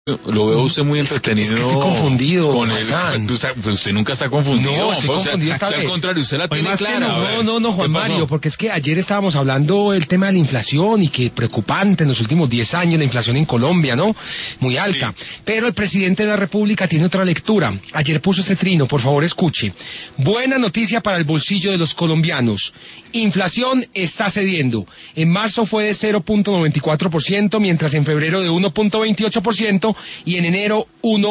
Lo veo usted muy entretenido. Es que estoy confundido, con usted nunca está confundido. No, estoy confundido esta vez. Al contrario, usted la tiene clara. No, Juan Mario, porque es que ayer estábamos hablando del tema de la inflación y que preocupante en los últimos 10 años la inflación en Colombia, ¿no? Muy alta. Sí. Pero el presidente de la República tiene otra lectura. Ayer puso este trino, por favor escuche. Buena noticia para el bolsillo de los colombianos. Inflación está cediendo. En marzo fue de 0.94%, mientras en febrero de 1.28%. Y en enero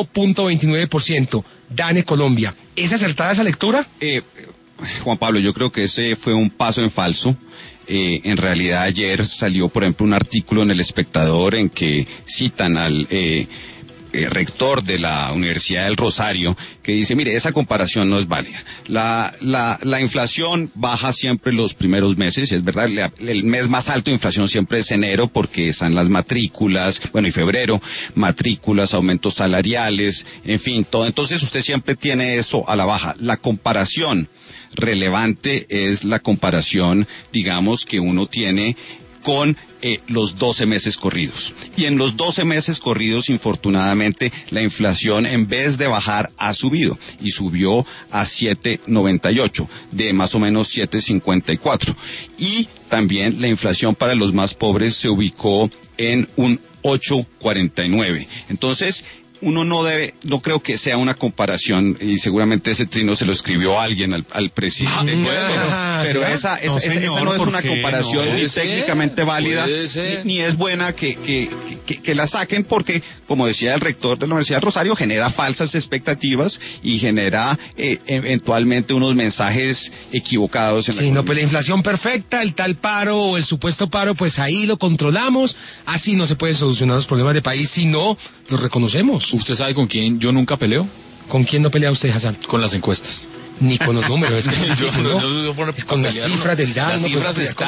1.29%. DANE Colombia. ¿Es acertada esa lectura? Juan Pablo, yo creo que ese fue un paso en falso. En realidad ayer salió, por ejemplo, un artículo en El Espectador en que citan al rector de la Universidad del Rosario, que dice, mire, esa comparación no es válida. La inflación baja siempre los primeros meses, y es verdad, el mes más alto de inflación siempre es enero, porque están las matrículas, y febrero, matrículas, aumentos salariales, en fin, todo. Entonces usted siempre tiene eso a la baja. La comparación relevante es la comparación, digamos, que uno tiene con los 12 meses corridos. Y en los 12 meses corridos, infortunadamente, la inflación, en vez de bajar, ha subido. Y subió a 7.98, de más o menos 7.54. Y también la inflación para los más pobres se ubicó en un 8.49. Entonces, uno no creo que sea una comparación, y seguramente ese trino se lo escribió alguien al presidente, pero esa no es una comparación ni técnicamente válida, ni es buena que la saquen, porque, como decía el rector de la Universidad de Rosario, genera falsas expectativas y genera eventualmente unos mensajes equivocados. Sí, no, pues la inflación perfecta, el tal paro o el supuesto paro, pues ahí lo controlamos, así no se pueden solucionar los problemas del país si no los reconocemos. ¿Usted sabe con quién yo nunca peleo? ¿Con quién no pelea usted, Hassan? Con las encuestas. Ni con los números, es que es difícil, ¿no? Yo es con las cifras del dato. Las cifras están